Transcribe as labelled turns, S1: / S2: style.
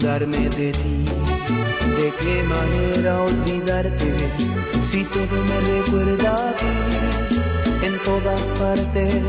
S1: acordarme de ti. ¿De qué manera olvidarte si todo me recuerda a ti? En todas partes